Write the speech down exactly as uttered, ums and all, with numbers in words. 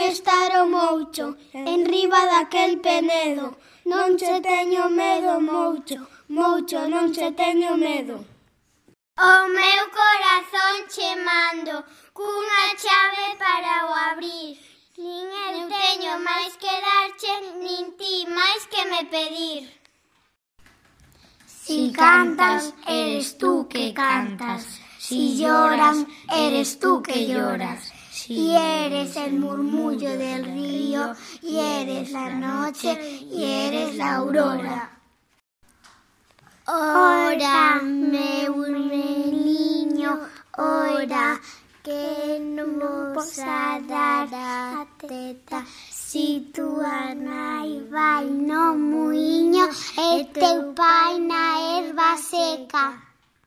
estar o moucho, enriba daquel penedo. Non che teño medo, moucho, moucho, non che teño medo. O meu corazón che mando, cunha chave para o abrir. Nin eu teño máis que darche, nin ti máis que me pedir. Si cantas, eres tú que cantas. Si lloras, eres tú que lloras. Y eres el murmullo del río, y eres la noche, y eres la aurora. Ora, meu meniño, ora, que non posa dar a teta. Si túa nai vai no muiño, e teu pai na erva seca.